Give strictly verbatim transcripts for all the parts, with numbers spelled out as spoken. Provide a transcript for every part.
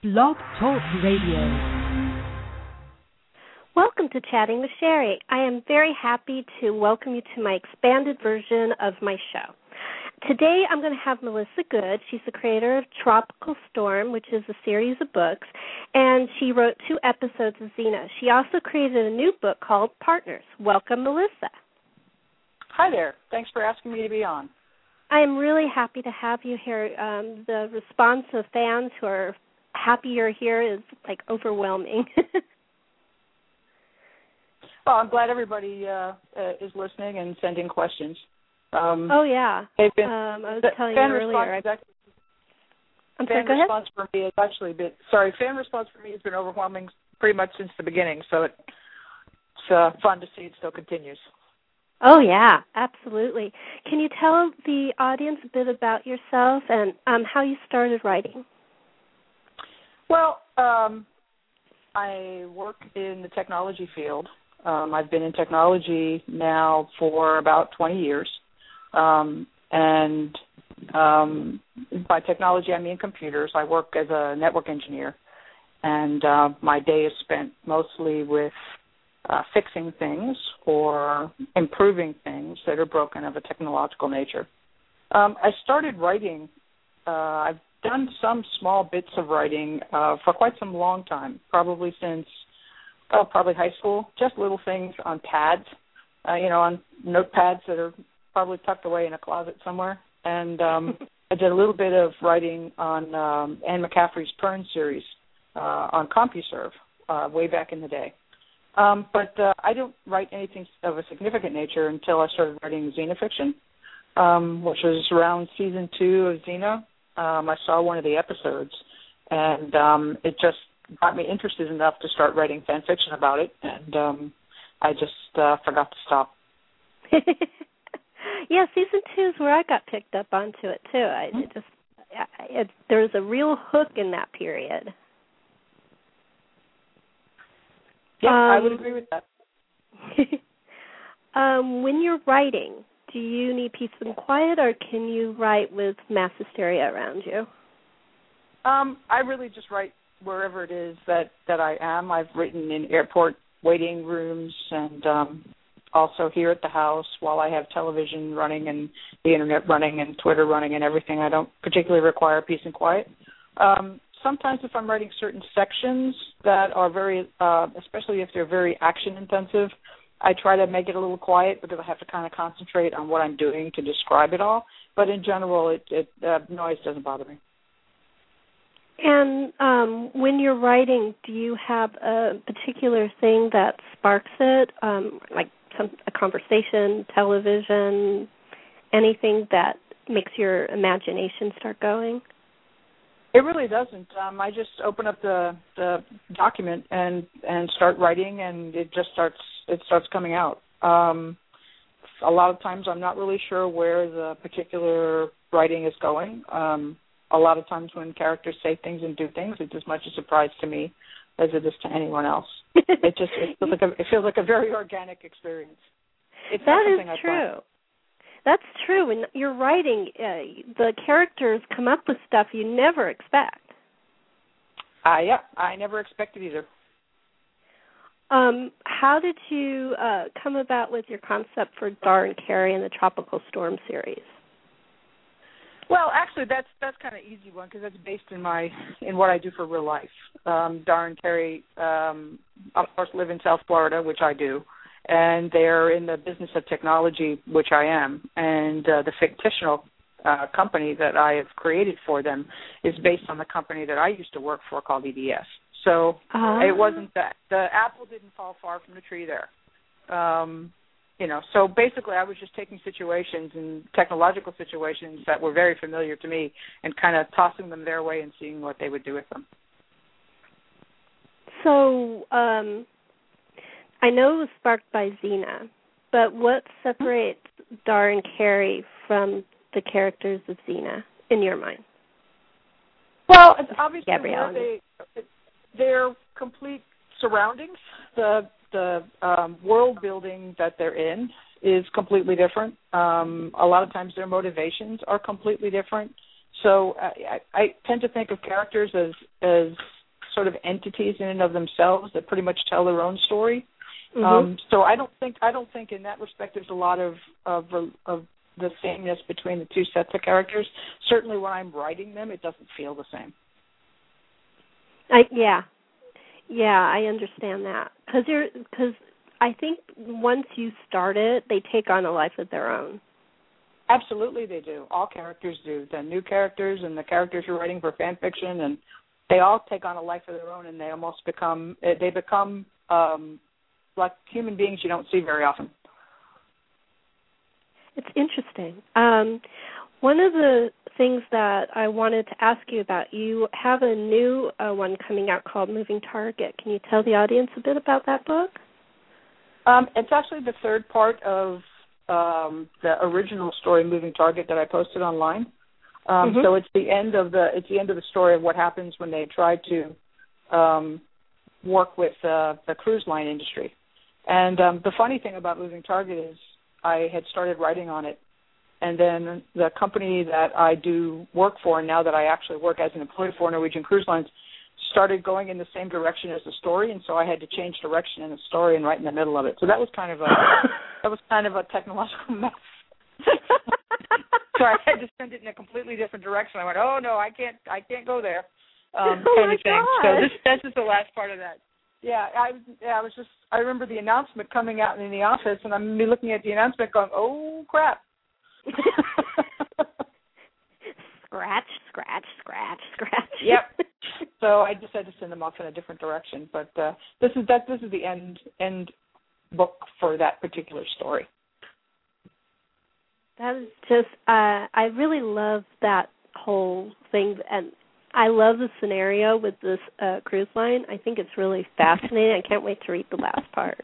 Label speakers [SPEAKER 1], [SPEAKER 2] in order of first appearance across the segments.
[SPEAKER 1] Blog Talk Radio.
[SPEAKER 2] Welcome to Chatting with Sherry. I am very happy to welcome you to my expanded version of my show. Today I'm going to have Melissa Good. She's the creator of Tropical Storm, which is a series of books, and she wrote two episodes of Xena. She also created a new book called Partners. Welcome, Melissa.
[SPEAKER 3] Hi there. Thanks for asking me to be on.
[SPEAKER 2] I am really happy to have you here. Um, the response of fans who are happy you're here is like overwhelming.
[SPEAKER 3] Well, I'm glad everybody uh, uh, is listening and sending questions. Um,
[SPEAKER 2] oh yeah.
[SPEAKER 3] They've been,
[SPEAKER 2] um, I was
[SPEAKER 3] the,
[SPEAKER 2] telling you earlier. I,
[SPEAKER 3] actually,
[SPEAKER 2] I'm
[SPEAKER 3] fan
[SPEAKER 2] sorry. Go ahead.
[SPEAKER 3] response for me has actually been sorry. Fan response for me has been overwhelming pretty much since the beginning. So it, it's uh, fun to see it still continues.
[SPEAKER 2] Oh yeah, absolutely. Can you tell the audience a bit about yourself and um, how you started writing?
[SPEAKER 3] Well, um, I work in the technology field. Um, I've been in technology now for about twenty years. Um, and um, by technology, I mean computers. I work as a network engineer. And uh, my day is spent mostly with uh, fixing things or improving things that are broken of a technological nature. Um, I started writing. Uh, I've done some small bits of writing uh, for quite some long time, probably since oh, probably high school, just little things on pads, uh, you know, on notepads that are probably tucked away in a closet somewhere. And um, I did a little bit of writing on um, Anne McCaffrey's Pern series uh, on CompuServe uh, way back in the day. Um, but uh, I don't write anything of a significant nature until I started writing Xena fiction, um, which was around season two of Xena. Um, I saw one of the episodes, and um, it just got me interested enough to start writing fan fiction about it, and um, I just uh, forgot to stop.
[SPEAKER 2] Yeah, season two is where I got picked up onto it too. I it just it, there's a real hook in that period.
[SPEAKER 3] Yeah,
[SPEAKER 2] um,
[SPEAKER 3] I would agree with that.
[SPEAKER 2] um, when you're writing, do you need peace and quiet, or can you write with mass hysteria around you?
[SPEAKER 3] Um, I really just write wherever it is that, that I am. I've written in airport waiting rooms and um, also here at the house while I have television running and the internet running and Twitter running and everything. I don't particularly require peace and quiet. Um, sometimes if I'm writing certain sections that are very, uh, especially if they're very action intensive, I try to make it a little quiet because I have to kind of concentrate on what I'm doing to describe it all. But in general, it, it uh, noise doesn't bother me.
[SPEAKER 2] And um, when you're writing, do you have a particular thing that sparks it, um, like some, a conversation, television, anything that makes your imagination start going?
[SPEAKER 3] It really doesn't. Um, I just open up the, the document and, and start writing, and it just starts it starts coming out. Um, a lot of times I'm not really sure where the particular writing is going. Um, a lot of times when characters say things and do things, it's as much a surprise to me as it is to anyone else. It just it feels like a, it feels like a very organic experience. It's
[SPEAKER 2] that
[SPEAKER 3] not
[SPEAKER 2] is
[SPEAKER 3] something I
[SPEAKER 2] true.
[SPEAKER 3] plan.
[SPEAKER 2] That's true. When you're writing, uh, the characters come up with stuff you never expect.
[SPEAKER 3] Uh, yeah, I never expected either.
[SPEAKER 2] Um, how did you uh, come about with your concept for Dar and Carrie in the Tropical Storm series?
[SPEAKER 3] Well, actually, that's that's kind of an easy one because that's based in my in what I do for real life. Um, Dar and Carrie, um, of course, live in South Florida, which I do, and they're in the business of technology, which I am, and uh, the fictional uh, company that I have created for them is based on the company that I used to work for called E D S. So
[SPEAKER 2] uh-huh.
[SPEAKER 3] It wasn't that the apple didn't fall far from the tree there. Um, you know, so basically I was just taking situations and technological situations that were very familiar to me and kind of tossing them their way and seeing what they would do with them.
[SPEAKER 2] So um, I know it was sparked by Xena, but what separates Dar and Carrie from the characters of Xena in your mind?
[SPEAKER 3] Well, it's obviously
[SPEAKER 2] Gabrielle.
[SPEAKER 3] They, their complete surroundings, the the um, world building that they're in is completely different. Um, a lot of times their motivations are completely different. So I, I, I tend to think of characters as as sort of entities in and of themselves that pretty much tell their own story.
[SPEAKER 2] Mm-hmm.
[SPEAKER 3] Um, so I don't think I don't think in that respect there's a lot of of, of the sameness between the two sets of characters. Certainly when I'm writing them, it doesn't feel the same.
[SPEAKER 2] I, yeah, yeah, I understand that because you're because I think once you start it, they take on a life of their own.
[SPEAKER 3] Absolutely, they do. All characters do. The new characters and the characters you're writing for fan fiction, and they all take on a life of their own, and they almost become they become um, like human beings you don't see very often.
[SPEAKER 2] It's interesting. Um, one of the things that I wanted to ask you about, you have a new uh, one coming out called Moving Target. Can you tell the audience a bit about that book?
[SPEAKER 3] Um, it's actually the third part of um, the original story, Moving Target, that I posted online. Um,
[SPEAKER 2] mm-hmm.
[SPEAKER 3] So it's the end of the it's the end of the story of what happens when they try to um, work with uh, the cruise line industry. And um, the funny thing about Moving Target is I had started writing on it, and then the company that I do work for, now that I actually work as an employee for Norwegian Cruise Lines, started going in the same direction as the story, and so I had to change direction in the story and right in the middle of it. So that was kind of a that was kind of a technological mess. So I had to send it in a completely different direction. I went, oh no, I can't, I can't go there, um,
[SPEAKER 2] oh
[SPEAKER 3] kind
[SPEAKER 2] my
[SPEAKER 3] of thing.
[SPEAKER 2] God.
[SPEAKER 3] So this, this is the last part of that. Yeah, I, yeah, I was just, I remember the announcement coming out in the office, and I'm looking at the announcement, going, oh crap.
[SPEAKER 2] Scratch, scratch, scratch, scratch.
[SPEAKER 3] Yep. So I just had to send them off in a different direction. But uh, this is that. This is the end end book for that particular story.
[SPEAKER 2] That is just. Uh, I really love that whole thing, and I love the scenario with this uh, cruise line. I think it's really fascinating. I can't wait to read the last part.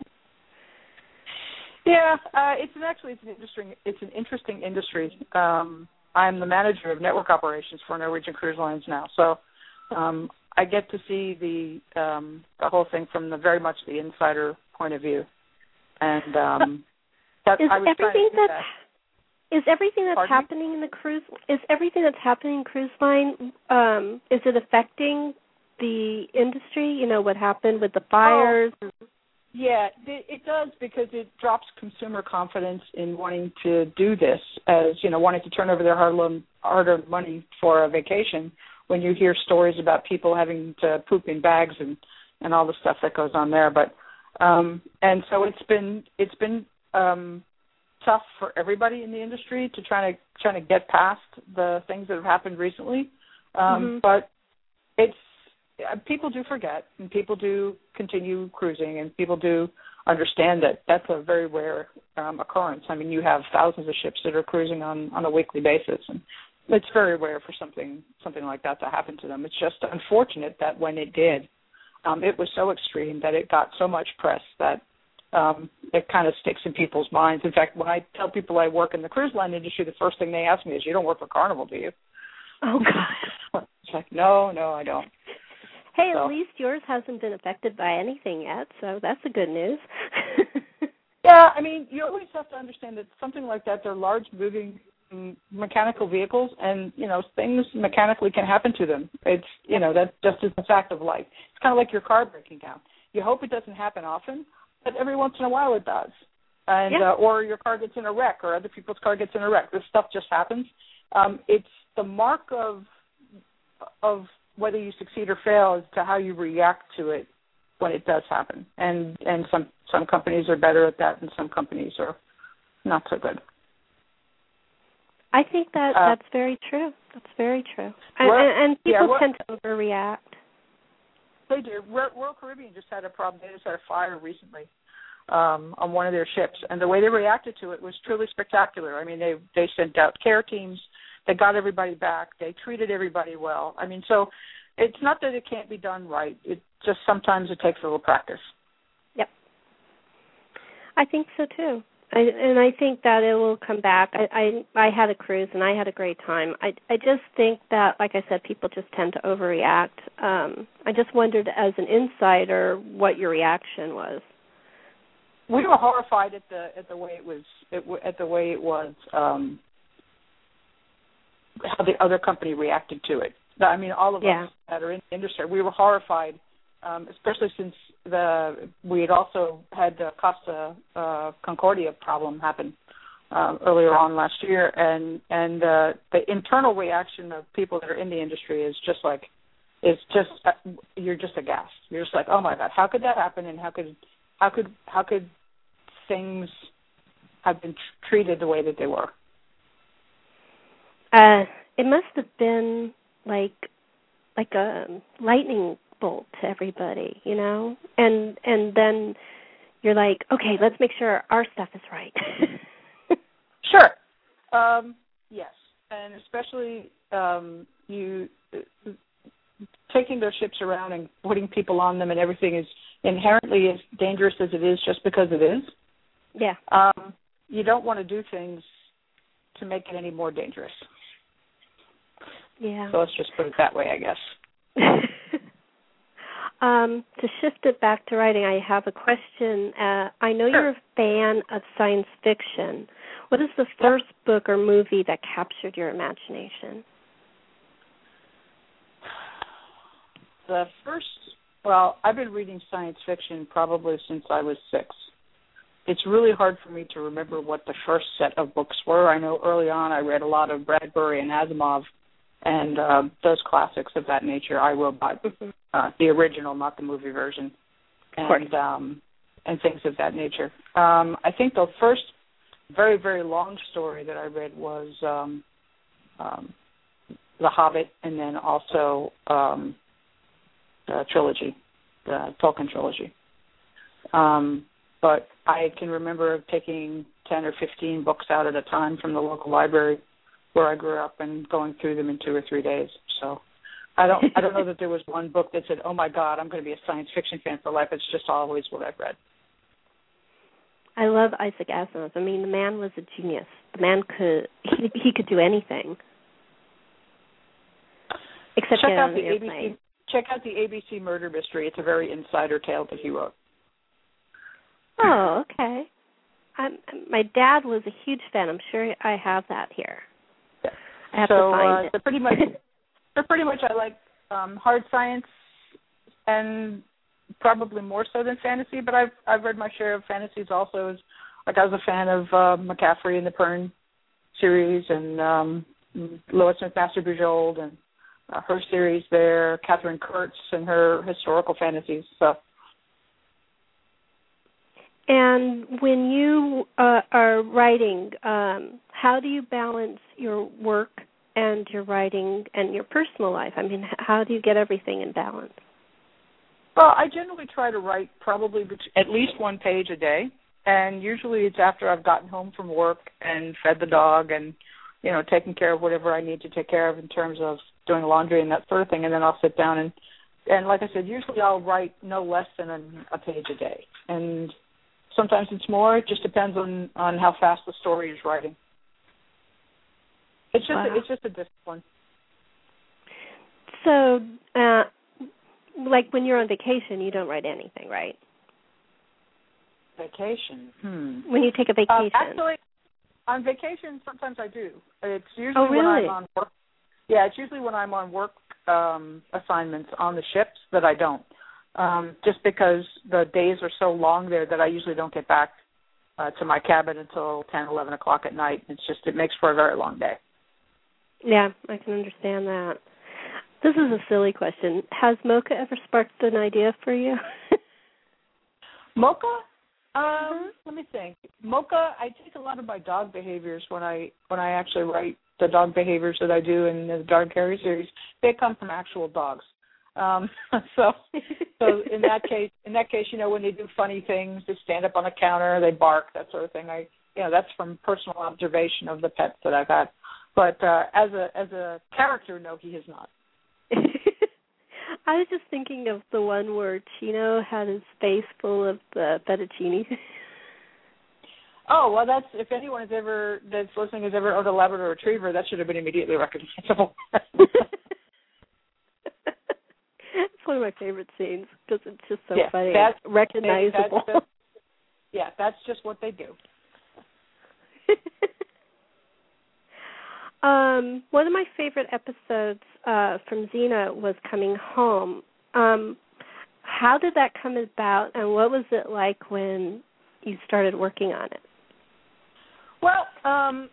[SPEAKER 3] Yeah, uh, it's an actually it's an interesting it's an interesting industry. Um, I'm the manager of network operations for Norwegian Cruise Lines now, so um, I get to see the um, the whole thing from the very much the insider point of view. And um, that,
[SPEAKER 2] is
[SPEAKER 3] I was
[SPEAKER 2] everything
[SPEAKER 3] trying to do
[SPEAKER 2] that's
[SPEAKER 3] that.
[SPEAKER 2] is everything that's
[SPEAKER 3] Pardon
[SPEAKER 2] happening
[SPEAKER 3] me?
[SPEAKER 2] in the cruise is everything that's happening in cruise line? Um, is it affecting the industry? You know what happened with the fires?
[SPEAKER 3] Oh. Yeah, it does, because it drops consumer confidence in wanting to do this, as, you know, wanting to turn over their hard-earned, hard-earned money for a vacation when you hear stories about people having to poop in bags and, and all the stuff that goes on there. But um, and so it's been it's been um, tough for everybody in the industry to try to trying to get past the things that have happened recently. Um, mm-hmm. But it's people do forget, and people do continue cruising, and people do understand that that's a very rare um, occurrence. I mean, you have thousands of ships that are cruising on, on a weekly basis, and it's very rare for something something like that to happen to them. It's just unfortunate that when it did, um, it was so extreme that it got so much press that um, it kind of sticks in people's minds. In fact, when I tell people I work in the cruise line industry, the first thing they ask me is, "You don't work for Carnival, do you?"
[SPEAKER 2] Oh, God.
[SPEAKER 3] It's like, no, no, I don't.
[SPEAKER 2] Hey,
[SPEAKER 3] so.
[SPEAKER 2] At least yours hasn't been affected by anything yet, so that's the good news.
[SPEAKER 3] Yeah, I mean, you always have to understand that something like that, they're large moving um, mechanical vehicles, and, you know, things mechanically can happen to them. It's, you know, that just is the fact of life. It's kind of like your car breaking down. You hope it doesn't happen often, but every once in a while it does. And
[SPEAKER 2] yeah.
[SPEAKER 3] uh, or your car gets in a wreck, or other people's car gets in a wreck. This stuff just happens. Um, it's the mark of of whether you succeed or fail is to how you react to it when it does happen. And and some, some companies are better at that, and some companies are not so good.
[SPEAKER 2] I think that
[SPEAKER 3] uh,
[SPEAKER 2] that's very true. That's very true. And, and, and people
[SPEAKER 3] yeah,
[SPEAKER 2] tend to overreact.
[SPEAKER 3] They do. Royal Caribbean just had a problem. They just had a fire recently um, on one of their ships, and the way they reacted to it was truly spectacular. I mean, they they sent out care teams. They got everybody back. They treated everybody well. I mean, so it's not that it can't be done right. It just sometimes it takes a little practice.
[SPEAKER 2] Yep. I think so, too. I, and I think that it will come back. I, I I had a cruise, and I had a great time. I, I just think that, like I said, people just tend to overreact. Um, I just wondered, as an insider, what your reaction was.
[SPEAKER 3] We were horrified at the at the way it was it, at the way it was. Um, how the other company reacted to it. I mean, all of
[SPEAKER 2] yeah.
[SPEAKER 3] us that are in the industry, we were horrified, um, especially since the we had also had the Costa uh, Concordia problem happen uh, earlier on last year, and and uh, the internal reaction of people that are in the industry is just like, is just uh, you're just aghast. You're just like, oh my God, how could that happen? And how could how could how could things have been tr- treated the way that they were?
[SPEAKER 2] Uh, it must have been like like a lightning bolt to everybody, you know? And and then you're like, okay, let's make sure our stuff is right.
[SPEAKER 3] Sure. Um, yes. And especially um, you uh, taking those ships around and putting people on them and everything is inherently as dangerous as it is just because it is.
[SPEAKER 2] Yeah.
[SPEAKER 3] Um, you don't want to do things to make it any more dangerous.
[SPEAKER 2] Yeah.
[SPEAKER 3] So let's just put it that way, I guess.
[SPEAKER 2] um, to shift it back to writing, I have a question. Uh, I know
[SPEAKER 3] Sure.
[SPEAKER 2] you're a fan of science fiction. What is the first yep. book or movie that captured your imagination?
[SPEAKER 3] The first, well, I've been reading science fiction probably since I was six. It's really hard for me to remember what the first set of books were. I know early on I read a lot of Bradbury and Asimov and uh, those classics of that nature. I Robot, mm-hmm. uh, the original, not the movie version, and um, and things of that nature. Um, I think the first very, very long story that I read was um, um, The Hobbit, and then also um, the trilogy, the Tolkien trilogy. Um, but I can remember taking ten or fifteen books out at a time from the local library where I grew up and going through them in two or three days. So I don't I don't know that there was one book that said, oh, my God, I'm going to be a science fiction fan for life. It's just always what I've read.
[SPEAKER 2] I love Isaac Asimov. I mean, the man was a genius. The man could, he, he could do anything. Except
[SPEAKER 3] check
[SPEAKER 2] get
[SPEAKER 3] out
[SPEAKER 2] on
[SPEAKER 3] the
[SPEAKER 2] the
[SPEAKER 3] A B C,
[SPEAKER 2] airplane.
[SPEAKER 3] Check out the A B C Murder Mystery. It's a very insider tale that he wrote.
[SPEAKER 2] Oh, okay. I'm, my dad was a huge fan. I'm sure I have that here.
[SPEAKER 3] Yeah.
[SPEAKER 2] I have
[SPEAKER 3] so,
[SPEAKER 2] to find
[SPEAKER 3] uh,
[SPEAKER 2] it.
[SPEAKER 3] So pretty much, so pretty much, I like um, hard science, and probably more so than fantasy. But I've I've read my share of fantasies also. Like I was a fan of uh, McCaffrey and the Pern series, and um, Lois Smith Master Bujold, and uh, her series there. Catherine Kurtz and her historical fantasies. So.
[SPEAKER 2] And when you uh, are writing, um, how do you balance your work and your writing and your personal life? I mean, how do you get everything in balance?
[SPEAKER 3] Well, I generally try to write probably at least one page a day, and usually it's after I've gotten home from work and fed the dog and, you know, taken care of whatever I need to take care of in terms of doing laundry and that sort of thing, and then I'll sit down and, and like I said, usually I'll write no less than a, a page a day. And sometimes it's more. It just depends on, on how fast the story is writing. It's just
[SPEAKER 2] wow.
[SPEAKER 3] a, it's just a discipline.
[SPEAKER 2] So, uh, like when you're on vacation, you don't write anything, right?
[SPEAKER 3] Vacation. Hmm.
[SPEAKER 2] When you take a vacation.
[SPEAKER 3] Uh, actually, on vacation, sometimes I do. It's usually
[SPEAKER 2] oh, really?
[SPEAKER 3] when I'm on work. Yeah, it's usually when I'm on work um, assignments on the ships that I don't. Um, just because the days are so long there that I usually don't get back uh, to my cabin until ten, eleven o'clock at night. It's just, it makes for a very long day.
[SPEAKER 2] Yeah, I can understand that. This is a silly question. Has Mocha ever sparked an idea for you?
[SPEAKER 3] Mocha? Um,
[SPEAKER 2] mm-hmm.
[SPEAKER 3] Let me think. Mocha, I take a lot of my dog behaviors when I when I actually write the dog behaviors that I do in the Dog Carrier series. They come from actual dogs. Um, so, so in that case, in that case, you know, when they do funny things, they stand up on a counter, they bark, that sort of thing. I, you know, that's from personal observation of the pets that I've had. But uh, as a as a character, no, he is not.
[SPEAKER 2] I was just thinking of the one where Chino had his face full of the fettuccine.
[SPEAKER 3] Oh, well, that's, if anyone has ever, that's listening has ever owned a Labrador Retriever, that should have been immediately recognizable.
[SPEAKER 2] It's one of my favorite scenes because it's just so
[SPEAKER 3] yeah,
[SPEAKER 2] funny.
[SPEAKER 3] That's,
[SPEAKER 2] recognizable.
[SPEAKER 3] That's just, yeah, that's just what they do.
[SPEAKER 2] um, one of my favorite episodes uh, from Xena was coming home. Um, how did that come about, and what was it like when you started working on it?
[SPEAKER 3] Well, um,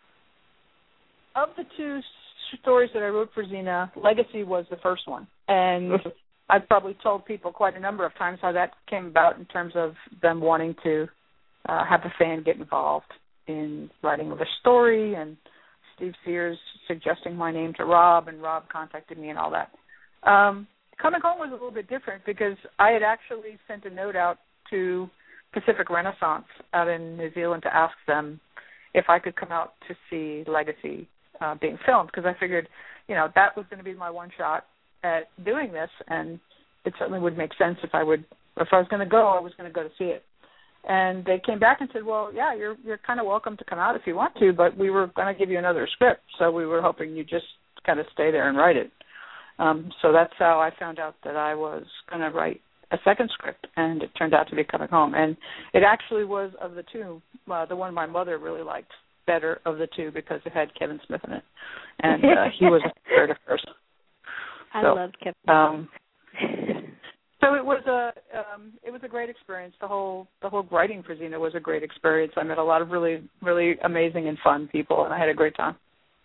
[SPEAKER 3] of the two stories that I wrote for Xena, Legacy was the first one. And I've probably told people quite a number of times how that came about in terms of them wanting to uh, have a fan get involved in writing of a story, and Steve Sears suggesting my name to Rob, and Rob contacted me and all that. Um, Coming Home was a little bit different because I had actually sent a note out to Pacific Renaissance out in New Zealand to ask them if I could come out to see Legacy uh, being filmed, because I figured, you know, that was going to be my one shot at doing this, and it certainly would make sense if I would, if I was going to go, I was going to go to see it. And they came back and said, well, yeah, you're you're kind of welcome to come out if you want to, but we were going to give you another script, so we were hoping you'd just kind of stay there and write it. Um, so that's how I found out that I was going to write a second script, and it turned out to be Coming Home. And it actually was, of the two, uh, the one my mother really liked better of the two because it had Kevin Smith in it, and uh, he was a favorite of hers.
[SPEAKER 2] I
[SPEAKER 3] so,
[SPEAKER 2] loved Kevin.
[SPEAKER 3] Um, so it was a um, it was a great experience. The whole the whole writing for Xena was a great experience. I met a lot of really really amazing and fun people, and I had a great time.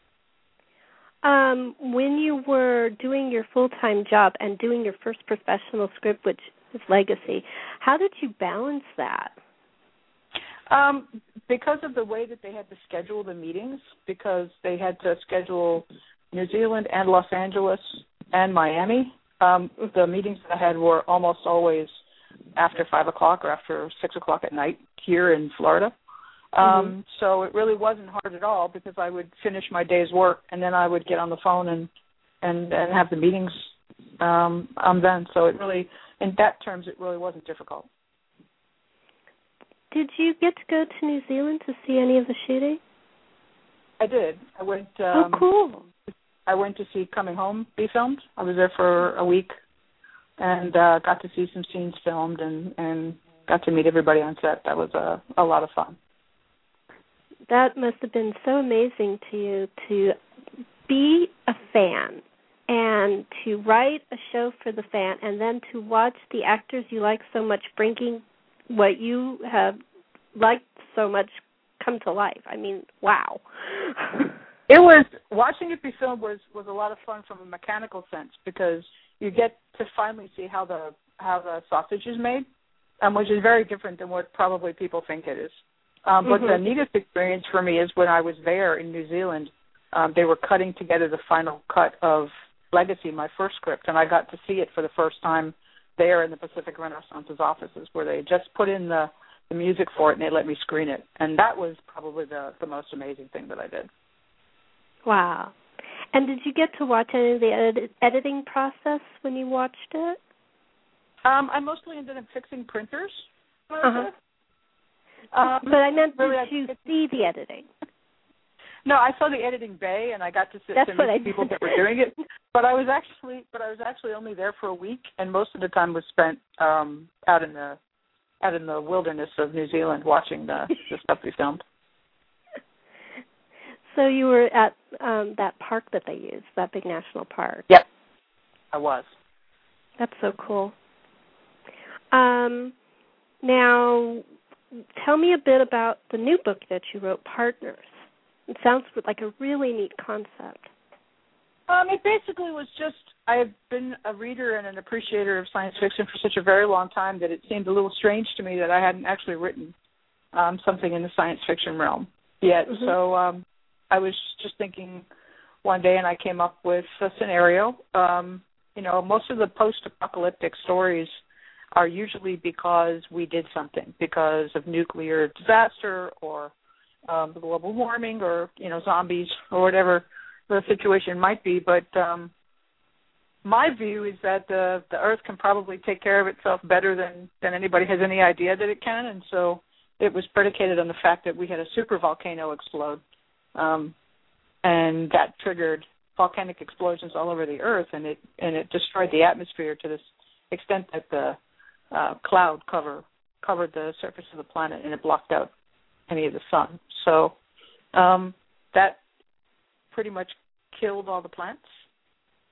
[SPEAKER 2] Um, when you were doing your full-time job and doing your first professional script, which is Legacy, how did you balance that?
[SPEAKER 3] Um, because of the way that they had to schedule the meetings, because they had to schedule New Zealand and Los Angeles and Miami, um, the meetings that I had were almost always after five o'clock or after six o'clock at night here in Florida. Um, mm-hmm. So it really wasn't hard at all because I would finish my day's work and then I would get on the phone and and, and have the meetings um, um, then. So it really, in that terms, it really wasn't difficult.
[SPEAKER 2] Did you get to go to New Zealand to see any of the shooting?
[SPEAKER 3] I did. I went. Um,
[SPEAKER 2] oh, cool.
[SPEAKER 3] I went to see Coming Home be filmed. I was there for a week and uh, got to see some scenes filmed and, and got to meet everybody on set. That was a, a lot of fun.
[SPEAKER 2] That must have been so amazing to you to be a fan and to write a show for the fan and then to watch the actors you like so much bringing what you have liked so much come to life. I mean, wow.
[SPEAKER 3] It was, watching it be filmed was, was a lot of fun from a mechanical sense because you get to finally see how the how the sausage is made, um, which is very different than what probably people think it is. Um, but mm-hmm. the neatest experience for me is when I was there in New Zealand, um, they were cutting together the final cut of Legacy, my first script, and I got to see it for the first time there in the Pacific Renaissance's offices where they just put in the, the music for it and they let me screen it. And that was probably the, the most amazing thing that I did.
[SPEAKER 2] Wow. And did you get to watch any of the edit- editing process when you watched it?
[SPEAKER 3] Um, I mostly ended up fixing printers.
[SPEAKER 2] Uh-huh.
[SPEAKER 3] Um,
[SPEAKER 2] but I meant, did
[SPEAKER 3] really,
[SPEAKER 2] you
[SPEAKER 3] I,
[SPEAKER 2] see the editing?
[SPEAKER 3] No, I saw the editing bay, and I got to sit
[SPEAKER 2] That's
[SPEAKER 3] to meet
[SPEAKER 2] I
[SPEAKER 3] people that were doing it. But I was actually, but I was actually only there for a week, and most of the time was spent um, out in the out in the wilderness of New Zealand watching the, the stuff we filmed.
[SPEAKER 2] So you were at um, that park that they use, that big national park.
[SPEAKER 3] Yep, I was.
[SPEAKER 2] That's so cool. Um, now, tell me a bit about the new book that you wrote, Partners. It sounds like a really neat concept.
[SPEAKER 3] Um, it basically was just, I've been a reader and an appreciator of science fiction for such a very long time that it seemed a little strange to me that I hadn't actually written um, something in the science fiction realm yet. Mm-hmm. So um, I was just thinking one day and I came up with a scenario. Um, you know, most of the post-apocalyptic stories are usually because we did something, because of nuclear disaster or um, global warming or, you know, zombies or whatever the situation might be. But um, my view is that the, the Earth can probably take care of itself better than, than anybody has any idea that it can. And so it was predicated on the fact that we had a super volcano explode. Um, and that triggered volcanic explosions all over the Earth, and it and it destroyed the atmosphere to this extent that the uh, cloud cover covered the surface of the planet, and it blocked out any of the sun. So um, that pretty much killed all the plants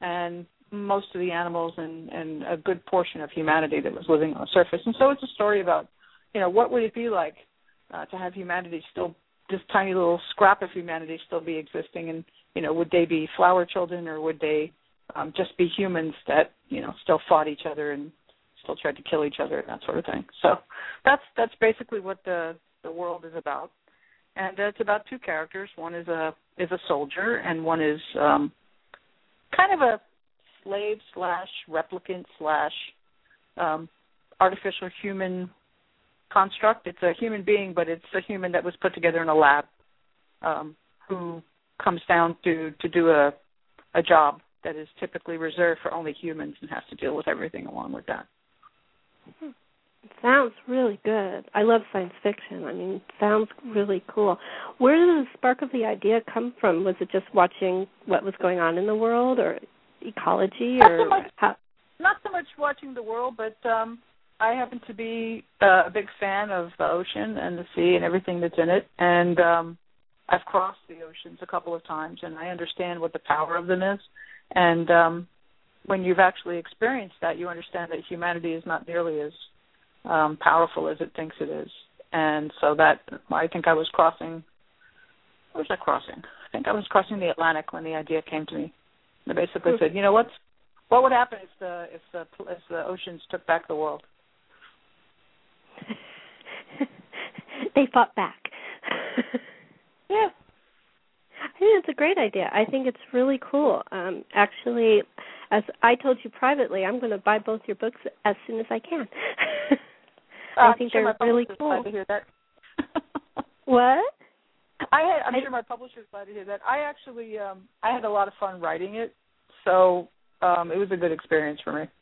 [SPEAKER 3] and most of the animals and, and a good portion of humanity that was living on the surface. And so it's a story about, you know, what would it be like uh, to have humanity still, this tiny little scrap of humanity still be existing, and, you know, would they be flower children, or would they um, just be humans that, you know, still fought each other and still tried to kill each other and that sort of thing. So that's that's basically what the, the world is about. And uh, it's about two characters. One is a is a soldier, and one is um, kind of a slave slash replicant slash um, artificial human construct. It's a human being, but it's a human that was put together in a lab um, who comes down to, to do a, a job that is typically reserved for only humans and has to deal with everything along with that.
[SPEAKER 2] It sounds really good. I love science fiction. I mean, it sounds really cool. Where did the spark of the idea come from? Was it just watching what was going on in the world, or ecology,
[SPEAKER 3] not
[SPEAKER 2] or
[SPEAKER 3] so much,
[SPEAKER 2] how?
[SPEAKER 3] Not so much watching the world, but um, I happen to be uh, a big fan of the ocean and the sea and everything that's in it. And um, I've crossed the oceans a couple of times, and I understand what the power of them is. And um, when you've actually experienced that, you understand that humanity is not nearly as um, powerful as it thinks it is. And so that, I think I was crossing, what was I crossing? I think I was crossing the Atlantic when the idea came to me. I basically said, you know, what's, what would happen if the, if the, if the oceans took back the world?
[SPEAKER 2] They fought back.
[SPEAKER 3] Yeah.
[SPEAKER 2] I think it's a great idea. I think it's really cool. Um, actually, as I told you privately, I'm going to buy both your books as soon as I can. I
[SPEAKER 3] uh,
[SPEAKER 2] think
[SPEAKER 3] sure
[SPEAKER 2] they're really cool.
[SPEAKER 3] Glad to hear that.
[SPEAKER 2] What?
[SPEAKER 3] I had, I'm
[SPEAKER 2] I,
[SPEAKER 3] sure my publisher's glad to hear that. I actually, um, I had a lot of fun writing it, so um, it was a good experience for me.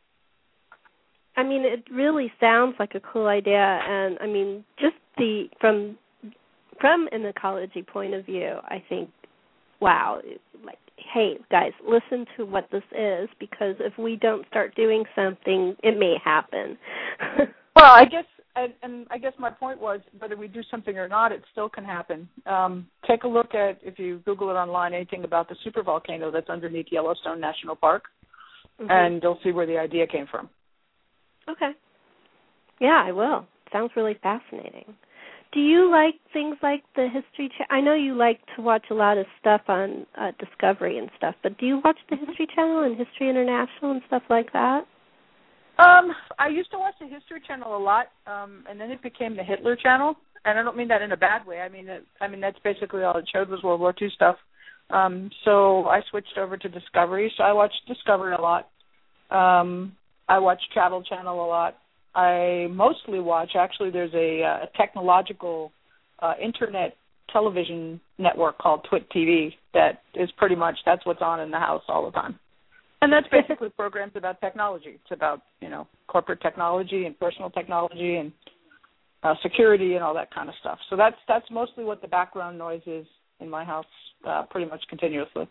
[SPEAKER 2] I mean, it really sounds like a cool idea, and I mean, just the from from an ecology point of view, I think, wow, like, hey guys, listen to what this is, because if we don't start doing something, it may happen.
[SPEAKER 3] Well, I guess, and, and I guess my point was, whether we do something or not, it still can happen. Um, take a look at, if you Google it online, anything about the supervolcano that's underneath Yellowstone National Park, mm-hmm. and you'll see where the idea came from.
[SPEAKER 2] Okay. Yeah, I will. Sounds really fascinating. Do you like things like the History Channel? I know you like to watch a lot of stuff on uh, Discovery and stuff, but do you watch the History Channel and History International and stuff like that?
[SPEAKER 3] Um, I used to watch the History Channel a lot, um, and then it became the Hitler Channel, and I don't mean that in a bad way. I mean, it, I mean that's basically all it showed was World War Two stuff. Um, so I switched over to Discovery, so I watched Discovery a lot. Um, I watch Travel Channel a lot. I mostly watch, actually, there's a, a technological uh, internet television network called Twit T V that is pretty much, that's what's on in the house all the time. And that's basically programs about technology. It's about, you know, corporate technology and personal technology and uh, security and all that kind of stuff. So that's that's mostly what the background noise is in my house uh, pretty much continuously.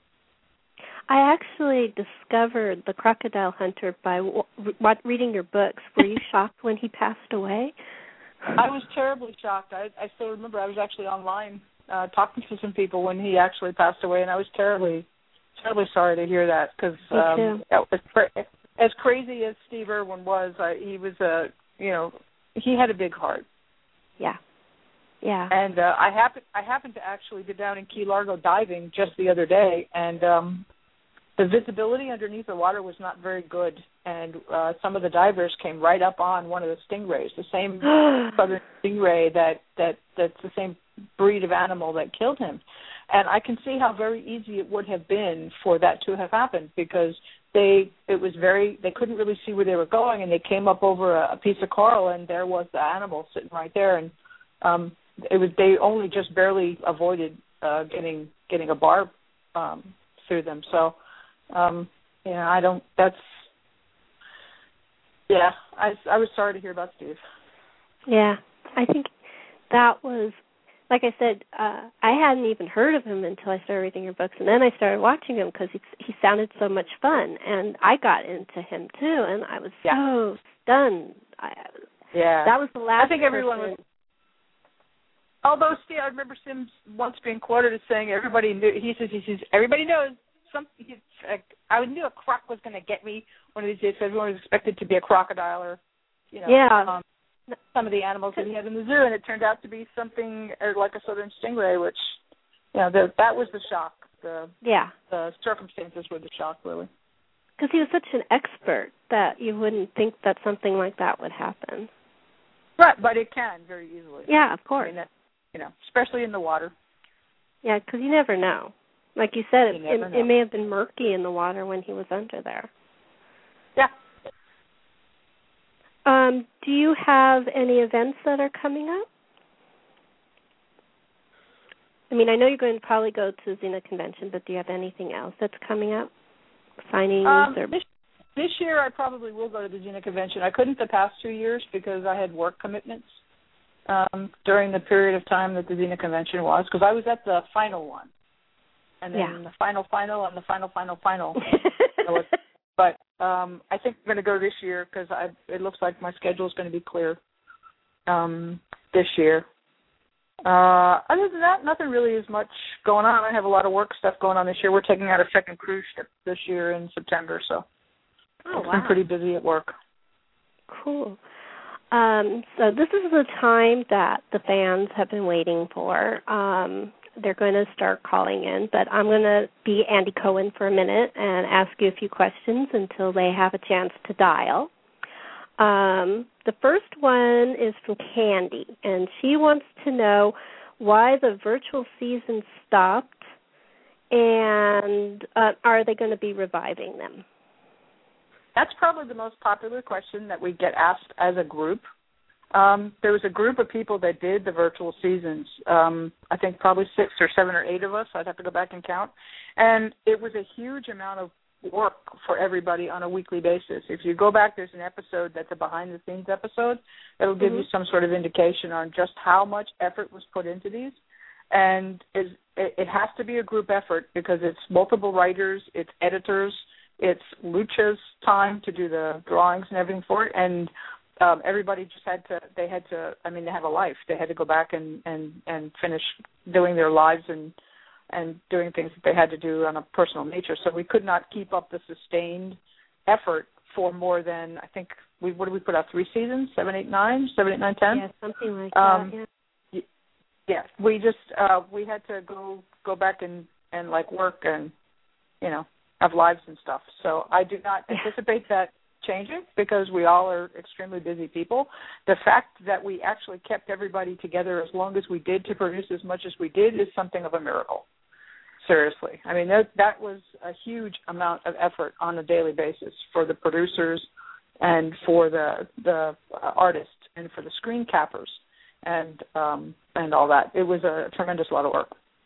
[SPEAKER 2] I actually discovered The Crocodile Hunter by w- w- reading your books. Were you shocked when he passed away?
[SPEAKER 3] I was terribly shocked. I, I still remember I was actually online uh, talking to some people when he actually passed away, and I was terribly, terribly sorry to hear that, because um, as crazy as Steve Irwin was, uh, he was a, you know, he had a big heart.
[SPEAKER 2] Yeah. Yeah.
[SPEAKER 3] And uh, I happened I happened to actually go down in Key Largo diving just the other day, and um, the visibility underneath the water was not very good. And uh, some of the divers came right up on one of the stingrays, the same southern stingray that, that that's the same breed of animal that killed him. And I can see how very easy it would have been for that to have happened, because they it was very they couldn't really see where they were going, and they came up over a, a piece of coral, and there was the animal sitting right there, and um, it was they only just barely avoided uh, getting getting a barb um, through them. So, um, yeah, I don't. That's yeah. I I was sorry to hear about Steve.
[SPEAKER 2] Yeah, I think that was, like I said, uh, I hadn't even heard of him until I started reading your books, and then I started watching him because he he sounded so much fun, and I got into him too, and I was yeah. so stunned. I,
[SPEAKER 3] yeah,
[SPEAKER 2] that was the last.
[SPEAKER 3] I think everyone
[SPEAKER 2] person.
[SPEAKER 3] was. Although Steve, I remember Sims once being quoted as saying, "Everybody knew." He says, "He says everybody knows some. Like, I knew a croc was going to get me one of these days. Everyone was expected to be a crocodile or, you know,
[SPEAKER 2] yeah.
[SPEAKER 3] um, some of the animals that he had in the zoo, and it turned out to be something like a southern stingray, which, you know, the, that was the shock. The
[SPEAKER 2] yeah.
[SPEAKER 3] the circumstances were the shock, really.
[SPEAKER 2] Because he was such an expert that you wouldn't think that something like that would happen.
[SPEAKER 3] Right, but it can very easily.
[SPEAKER 2] Yeah, of course.
[SPEAKER 3] I mean, that, you know, especially in the water.
[SPEAKER 2] Yeah, because you never know. Like you said,
[SPEAKER 3] you
[SPEAKER 2] it, it, it may have been murky in the water when he was under there.
[SPEAKER 3] Yeah.
[SPEAKER 2] Um, do you have any events that are coming up? I mean, I know you're going to probably go to Xena Convention, but do you have anything else that's coming up? Signings
[SPEAKER 3] um,
[SPEAKER 2] or...
[SPEAKER 3] This, this year I probably will go to the Xena Convention. I couldn't the past two years because I had work commitments um, during the period of time that the Xena Convention was, because I was at the final one. And then
[SPEAKER 2] yeah.
[SPEAKER 3] the final, final, and the final, final, final. so but um, I think I'm going to go this year because it looks like my schedule is going to be clear um, this year. Uh, other than that, nothing really is much going on. I have a lot of work stuff going on this year. We're taking out a second cruise ship this year in September, so
[SPEAKER 2] oh,
[SPEAKER 3] I've
[SPEAKER 2] wow.
[SPEAKER 3] been pretty busy at work.
[SPEAKER 2] Cool. Um, so this is the time that the fans have been waiting for. Um, they're going to start calling in, but I'm going to be Andy Cohen for a minute and ask you a few questions until they have a chance to dial. Um, the first one is from Candy, and she wants to know why the virtual season stopped, and uh, are they going to be reviving them?
[SPEAKER 3] That's probably the most popular question that we get asked as a group. Um, there was a group of people that did the virtual seasons. Um, I think probably six or seven or eight of us. I'd have to go back and count. And it was a huge amount of work for everybody on a weekly basis. If you go back, there's an episode that's a behind-the-scenes episode that'll give mm-hmm. you some sort of indication on just how much effort was put into these. And it, it has to be a group effort because it's multiple writers, it's editors, it's Lucha's time to do the drawings and everything for it, and um, everybody just had to, they had to, I mean, they have a life. They had to go back and, and, and finish doing their lives and and doing things that they had to do on a personal nature. So we could not keep up the sustained effort for more than, I think, we what did we put out, three seasons, seven, eight, nine, seven, eight, nine, ten?
[SPEAKER 2] Yeah, something like
[SPEAKER 3] um,
[SPEAKER 2] that,
[SPEAKER 3] yeah. Yeah, we just, uh, we had to go go back and, and, like, work and, you know, have lives and stuff. So I do not
[SPEAKER 2] yeah.
[SPEAKER 3] anticipate that changing because we all are extremely busy people. The fact that we actually kept everybody together as long as we did to produce as much as we did is something of a miracle. Seriously. I mean, that, that was a huge amount of effort on a daily basis for the producers and for the the uh, artists and for the screen cappers and um, and all that. It was a tremendous lot of work.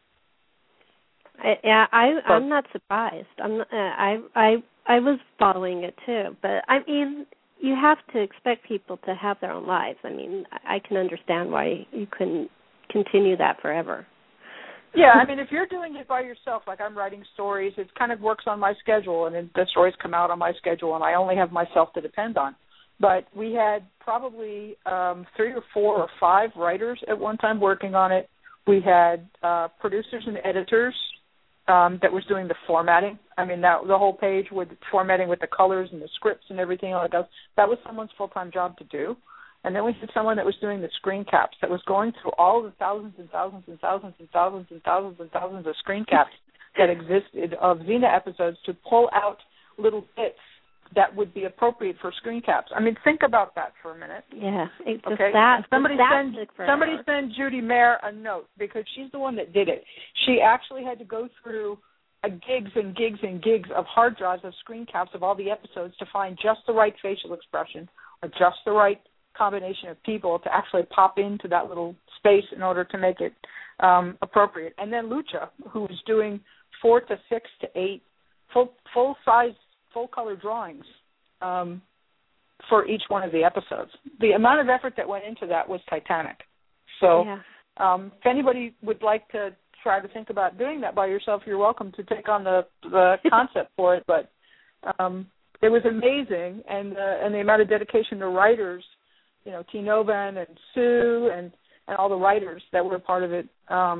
[SPEAKER 2] I, yeah, I, I'm not surprised. I'm not, uh, I I I was following it too, but I mean, you have to expect people to have their own lives. I mean, I can understand why you couldn't continue that forever.
[SPEAKER 3] Yeah, I mean, if you're doing it by yourself, like I'm writing stories, it kind of works on my schedule, and the stories come out on my schedule, and I only have myself to depend on. But we had probably um, three or four or five writers at one time working on it. We had uh, producers and editors um, that was doing the formatting. I mean, that the whole page with formatting with the colors and the scripts and everything like that. That was someone's full-time job to do. And then we had someone that was doing the screen caps, that was going through all the thousands and thousands and thousands and thousands and thousands and thousands of screen caps that existed of Xena episodes to pull out little bits that would be appropriate for screen caps. I mean, think about that for a minute.
[SPEAKER 2] Yeah, it's just
[SPEAKER 3] okay?
[SPEAKER 2] that.
[SPEAKER 3] Somebody
[SPEAKER 2] send
[SPEAKER 3] somebody send Judy Mayer a note because she's the one that did it. She actually had to go through a gigs and gigs and gigs of hard drives of screen caps of all the episodes to find just the right facial expression or just the right combination of people to actually pop into that little space in order to make it um, appropriate. And then Lucha, who was doing four to six to eight full full size, full color drawings um, for each one of the episodes. The amount of effort that went into that was titanic. So
[SPEAKER 2] yeah.
[SPEAKER 3] um, if anybody would like to try to think about doing that by yourself, you're welcome to take on the, the concept for it. But um, it was amazing, and uh, and the amount of dedication to writers, you know, T. Novan and Sue and, and all the writers that were part of it, um,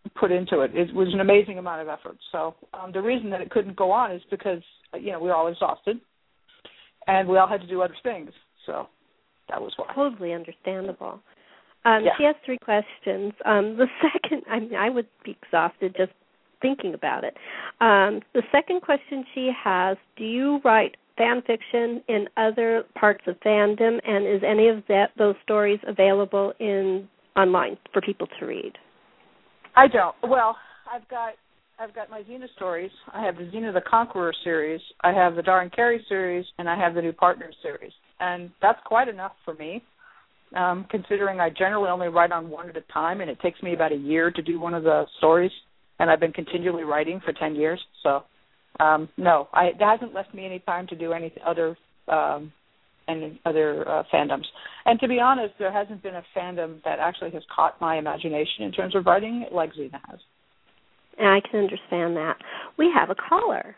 [SPEAKER 3] put into it. It was an amazing amount of effort. So um, the reason that it couldn't go on is because, you know, we were all exhausted, and we all had to do other things. So that was why.
[SPEAKER 2] Totally understandable. Um,
[SPEAKER 3] yeah.
[SPEAKER 2] She has three questions. Um, the second, I mean, I would be exhausted just thinking about it. Um, the second question she has, do you write fan fiction in other parts of fandom, and is any of that those stories available in online for people to read?
[SPEAKER 3] I don't. Well, I've got I've got my Xena stories. I have the Xena the Conqueror series. I have the Darren Carey series, and I have the New Partners series. And that's quite enough for me, um, considering I generally only write on one at a time, and it takes me about a year to do one of the stories, and I've been continually writing for ten years. So, um, no, I, it hasn't left me any time to do any other um, any other uh, fandoms. And to be honest, there hasn't been a fandom that actually has caught my imagination in terms of writing like Xena has.
[SPEAKER 2] And I can understand that. We have a caller.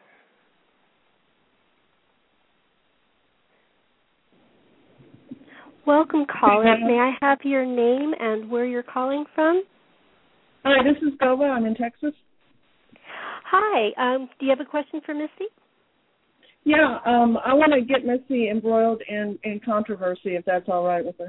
[SPEAKER 2] Welcome, caller. May I have your name and where you're calling from?
[SPEAKER 4] Hi, this is Gova. I'm in Texas.
[SPEAKER 2] Hi. Um, do you have a question for Misty?
[SPEAKER 4] Yeah, um, I want to get Misty embroiled in, in controversy, if that's all right with her.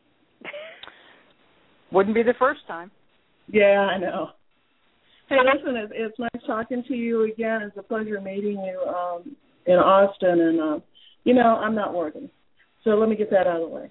[SPEAKER 3] Wouldn't be the first time.
[SPEAKER 4] Yeah, I know. Hey, listen, it's, it's nice talking to you again. It's a pleasure meeting you um, in Austin. And, uh, you know, I'm not working, so let me get that out of the way.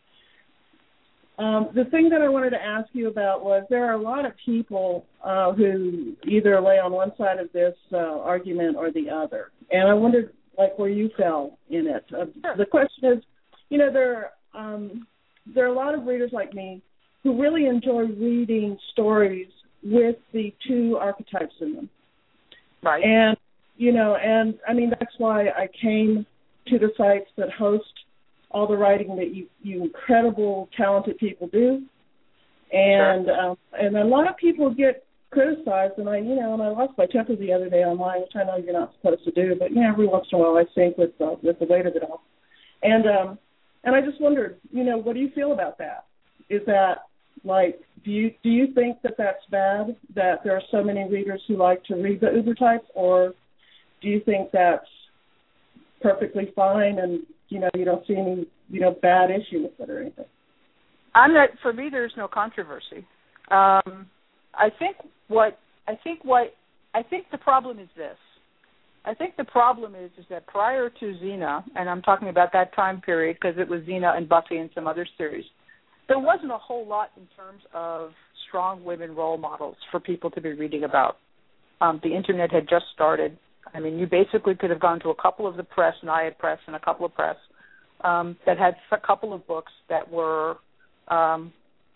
[SPEAKER 4] Um, the thing that I wanted to ask you about was there are a lot of people uh, who either lay on one side of this uh, argument or the other. And I wondered, like, where you fell in it. Uh,
[SPEAKER 3] sure.
[SPEAKER 4] The question is, you know, there, um, there are a lot of readers like me who really enjoy reading stories with the two archetypes in them.
[SPEAKER 3] Right.
[SPEAKER 4] And, you know, and, I mean, that's why I came to the sites that host all the writing that you, you incredible, talented people do. And
[SPEAKER 3] sure.
[SPEAKER 4] um, and a lot of people get criticized, and I, you know, and I lost my temper the other day online, which I know you're not supposed to do, but, you know, every once in a while I think with, uh, with the weight of it all. And, um, and I just wondered, you know, what do you feel about that? Is that, like, do you do you think that that's bad, that there are so many readers who like to read the Uber type, or do you think that's perfectly fine and, you know, you don't see any, you know, bad issue with it or anything?
[SPEAKER 3] I'm not, for me, there's no controversy. Um, I think what, I think what, I think the problem is this. I think the problem is, is that prior to Xena, and I'm talking about that time period because it was Xena and Buffy and some other series, there wasn't a whole lot in terms of strong women role models for people to be reading about. Um, the Internet had just started. I mean, you basically could have gone to a couple of the press, Naiad Press and a couple of press, um, that had a couple of books that were um,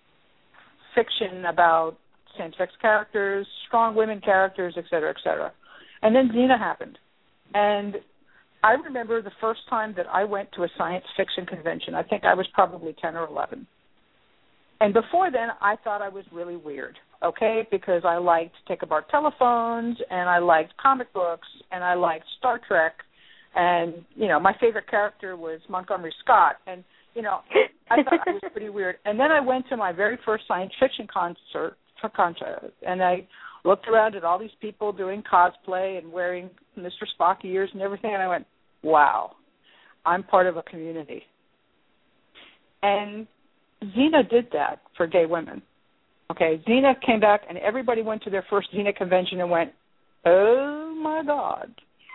[SPEAKER 3] fiction about same-sex characters, strong women characters, et cetera, et cetera. And then Xena happened. And I remember the first time that I went to a science fiction convention. I think I was probably ten or eleven. And before then, I thought I was really weird, okay, because I liked take-apart telephones, and I liked comic books, and I liked Star Trek, and, you know, my favorite character was Montgomery Scott, and, you know, I thought I was pretty weird. And then I went to my very first science fiction concert, concert, and I looked around at all these people doing cosplay and wearing Mister Spock ears and everything, and I went, wow, I'm part of a community. And Xena did that for gay women. Okay, Xena came back, and everybody went to their first Xena convention and went, oh, my God.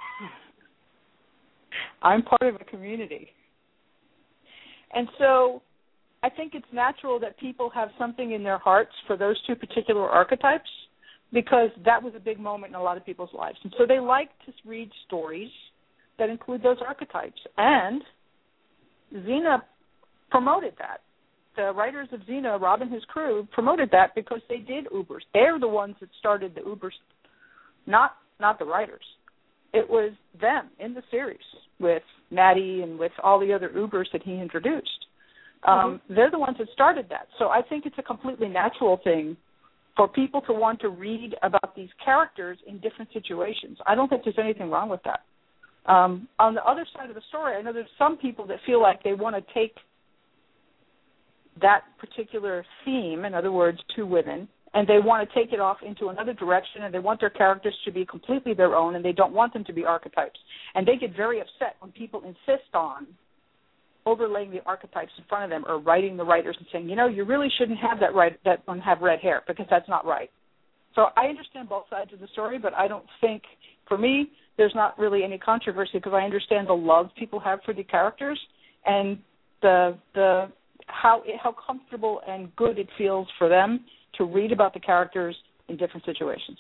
[SPEAKER 3] I'm part of a community. And so I think it's natural that people have something in their hearts for those two particular archetypes because that was a big moment in a lot of people's lives. And so they like to read stories that include those archetypes. And Xena promoted that. The writers of Xena, Rob and his crew, promoted that because they did Ubers. They're the ones that started the Ubers, not not the writers. It was them in the series with Maddie and with all the other Ubers that he introduced. Um, mm-hmm. They're the ones that started that. So I think it's a completely natural thing for people to want to read about these characters in different situations. I don't think there's anything wrong with that. Um, on the other side of the story, I know there's some people that feel like they want to take that particular theme, in other words, two women, and they want to take it off into another direction, and they want their characters to be completely their own, and they don't want them to be archetypes. And they get very upset when people insist on overlaying the archetypes in front of them, or writing the writers and saying, you know, you really shouldn't have that right, that one have red hair, because that's not right. So I understand both sides of the story, but I don't think, for me, there's not really any controversy, because I understand the love people have for the characters and the the how how comfortable and good it feels for them to read about the characters in different situations.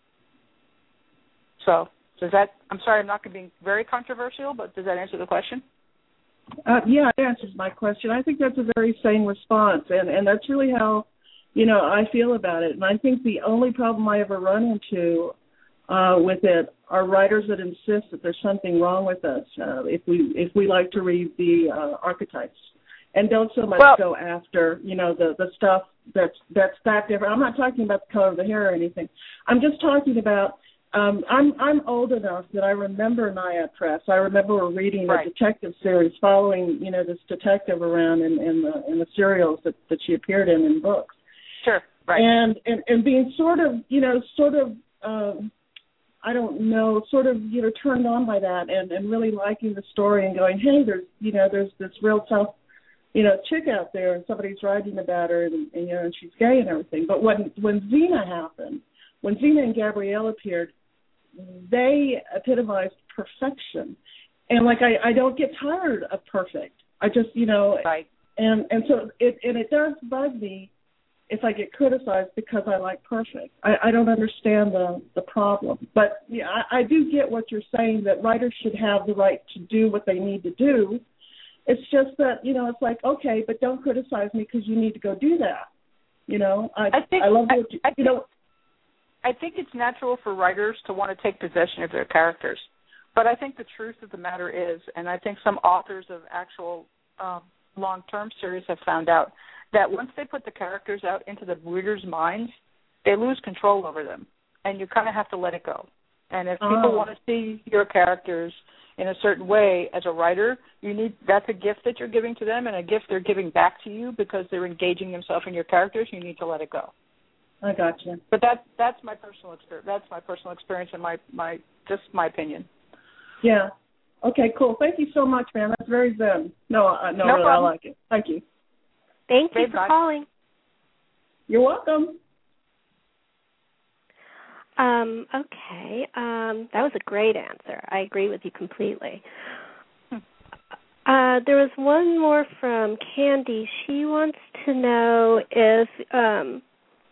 [SPEAKER 3] So, does that, I'm sorry, I'm not going to be very controversial, but does that answer the question?
[SPEAKER 4] Uh, yeah, it answers my question. I think that's a very sane response, and, and that's really how, you know, I feel about it. And I think the only problem I ever run into uh, with it are writers that insist that there's something wrong with us uh, if we if we like to read the uh, archetypes, and don't so much well, go after, you know, the, the stuff that's that's that different. I'm not talking about the color of the hair or anything. I'm just talking about. Um, I'm I'm old enough that I remember Naiad Press. I remember reading
[SPEAKER 3] right.
[SPEAKER 4] a detective series, following, you know, this detective around in, in the in the serials that, that she appeared in in books.
[SPEAKER 3] Sure, right.
[SPEAKER 4] And and, and being sort of, you know, sort of, um, I don't know, sort of, you know, turned on by that, and, and really liking the story and going, hey, there's, you know, there's this real tough, you know, chick out there, and somebody's writing about her, and, and you know, and she's gay and everything. But when when Xena happened, when Xena and Gabrielle appeared, they epitomized perfection. And, like, I, I don't get tired of perfect. I just, you know,
[SPEAKER 3] right.
[SPEAKER 4] and, and so it and it does bug me if I get criticized because I like perfect. I, I don't understand the, the problem. But, yeah, I, I do get what you're saying, that writers should have the right to do what they need to do. It's just that, you know, it's like, okay, but don't criticize me because you need to go do that. You know, I,
[SPEAKER 3] I, think,
[SPEAKER 4] I love what
[SPEAKER 3] I,
[SPEAKER 4] you,
[SPEAKER 3] I
[SPEAKER 4] you know.
[SPEAKER 3] I think it's natural for writers to want to take possession of their characters. But I think the truth of the matter is, and I think some authors of actual um, long-term series have found out, that once they put the characters out into the readers' minds, they lose control over them. And you kind of have to let it go. And if people
[SPEAKER 4] oh.
[SPEAKER 3] want to see your characters in a certain way as a writer, you need that's a gift that you're giving to them, and a gift they're giving back to you because they're engaging themselves in your characters. You need to let it go.
[SPEAKER 4] I gotcha.
[SPEAKER 3] But that that's my personal experience. That's my personal experience and my, my just my opinion.
[SPEAKER 4] Yeah. Okay. Cool. Thank you so much, man. That's very zen. No, uh, no,
[SPEAKER 3] no
[SPEAKER 4] really,
[SPEAKER 3] problem.
[SPEAKER 4] I like it. Thank you.
[SPEAKER 2] Thank you
[SPEAKER 3] Great
[SPEAKER 2] for
[SPEAKER 3] bye.
[SPEAKER 2] calling.
[SPEAKER 4] You're welcome.
[SPEAKER 2] Um, okay. Um, that was a great answer. I agree with you completely. Uh, there was one more from Candy. She wants to know if um,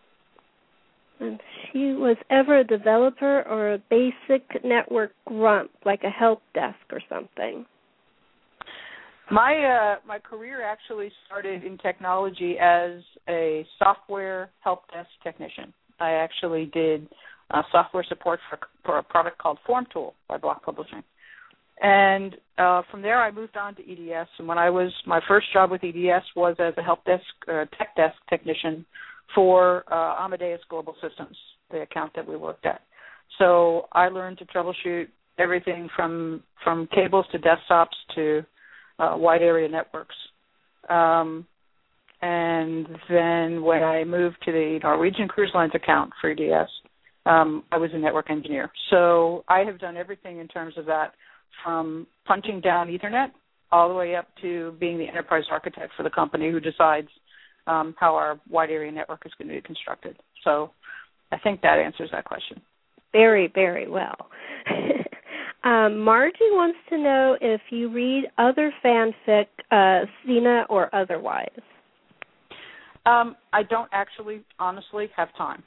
[SPEAKER 2] she was ever a developer or a basic network grump, like a help desk or something.
[SPEAKER 3] My uh, my career actually started in technology as a software help desk technician. I actually did uh, software support for, for a product called FormTool by Block Publishing. And uh, from there, I moved on to E D S. And when I was, my first job with E D S was as a help desk, uh, tech desk technician for uh, Amadeus Global Systems, the account that we worked at. So I learned to troubleshoot everything from from cables to desktops to uh, wide area networks. Um, and then when I moved to the Norwegian Cruise Lines account for E D S, um, I was a network engineer. So I have done everything in terms of that, from punching down Ethernet all the way up to being the enterprise architect for the company who decides um, how our wide area network is going to be constructed. So I think that answers that question.
[SPEAKER 2] Very, very well. um, Margie wants to know if you read other fanfic, uh, Xena or otherwise.
[SPEAKER 3] Um, I don't actually, honestly, have time.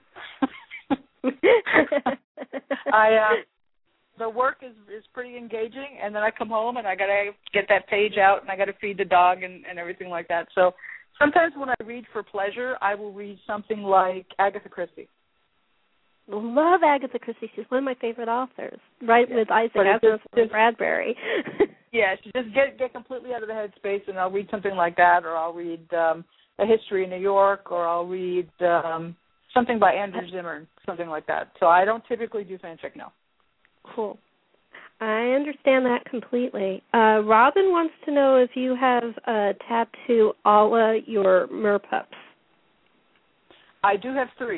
[SPEAKER 3] I uh, the work is is pretty engaging, and then I come home and I gotta get that page out, and I gotta feed the dog and, and everything like that. So sometimes when I read for pleasure, I will read something like Agatha Christie.
[SPEAKER 2] Love Agatha Christie. She's one of my favorite authors, right
[SPEAKER 3] yeah.
[SPEAKER 2] with Isaac Asimov and Bradbury.
[SPEAKER 3] Yeah, so just get get completely out of the headspace, and I'll read something like that, or I'll read um, A History in New York, or I'll read um, something by Andrew Zimmern, something like that. So I don't typically do fanfic, no.
[SPEAKER 2] Cool. I understand that completely. Uh, Robin wants to know if you have a tattoo a la your merpups.
[SPEAKER 3] I do have three.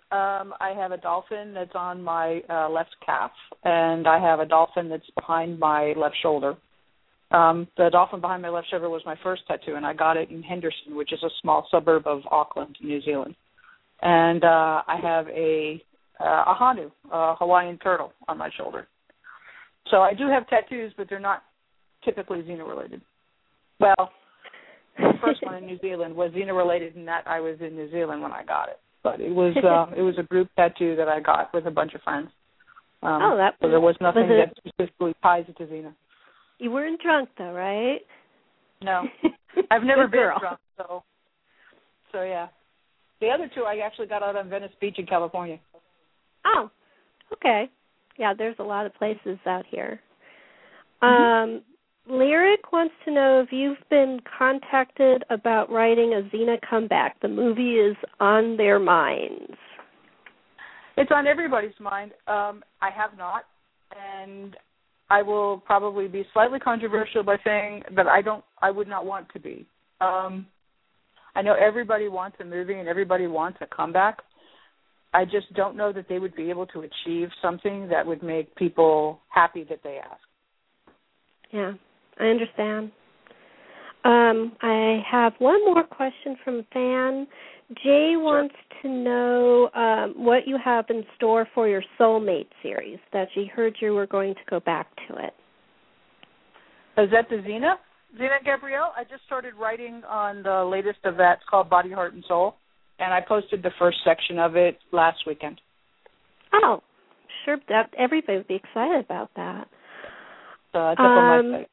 [SPEAKER 3] Um, I have a dolphin that's on my uh, left calf, and I have a dolphin that's behind my left shoulder. Um, the dolphin behind my left shoulder was my first tattoo, and I got it in Henderson, which is a small suburb of Auckland, New Zealand. And uh, I have a uh, a hanu, a Hawaiian turtle, on my shoulder. So I do have tattoos, but they're not typically Xena-related. Well, the first one in New Zealand was Xena-related in that I was in New Zealand when I got it. But it was um, it was a group tattoo that I got with a bunch of friends. Um,
[SPEAKER 2] oh, that was,
[SPEAKER 3] so there was nothing
[SPEAKER 2] was
[SPEAKER 3] that specifically ties it to Xena.
[SPEAKER 2] You weren't drunk, though, right?
[SPEAKER 3] No. I've never
[SPEAKER 2] Good
[SPEAKER 3] been
[SPEAKER 2] girl.
[SPEAKER 3] drunk, so, so yeah. The other two I actually got out on Venice Beach in California.
[SPEAKER 2] Oh, okay. Yeah, there's a lot of places out here.
[SPEAKER 3] Mm-hmm.
[SPEAKER 2] Um, Lyric wants to know if you've been contacted about writing a Xena comeback. The movie is on their minds.
[SPEAKER 3] It's on everybody's mind. Um, I have not, and I will probably be slightly controversial by saying that I don't, I would not want to be. Um, I know everybody wants a movie and everybody wants a comeback. I just don't know that they would be able to achieve something that would make people happy that they ask.
[SPEAKER 2] Yeah, I understand. Um, I have one more question from a fan. Jay wants to know um, what you have in store for your Soulmate series, that she heard you were going to go back to it.
[SPEAKER 3] Is that the Xena? Xena Gabrielle? I just started writing on the latest of that. It's called Body, Heart, and Soul, and I posted the first section of it last weekend.
[SPEAKER 2] Oh, sure. That, everybody would be excited about that.
[SPEAKER 3] So it's up um, on my site.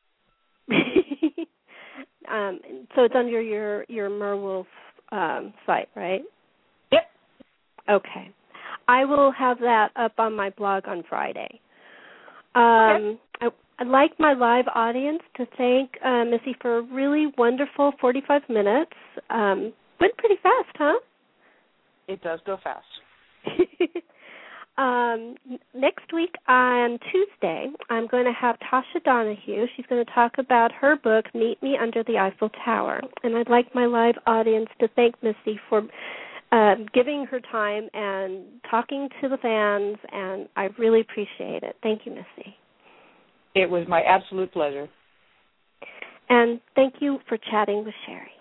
[SPEAKER 2] um, so it's under your, your Merwolf um, site, right?
[SPEAKER 3] Yep.
[SPEAKER 2] Okay. I will have that up on my blog on Friday. Um,
[SPEAKER 3] okay.
[SPEAKER 2] I, I'd like my live audience to thank uh, Missy for a really wonderful forty-five minutes. Um, went pretty fast, huh?
[SPEAKER 3] It does go fast.
[SPEAKER 2] um, next week on Tuesday, I'm going to have Tasha Donahue. She's going to talk about her book, Meet Me Under the Eiffel Tower. And I'd like my live audience to thank Missy for uh, giving her time and talking to the fans, and I really appreciate it. Thank you, Missy.
[SPEAKER 3] It was my absolute pleasure.
[SPEAKER 2] And thank you for chatting with Sherry.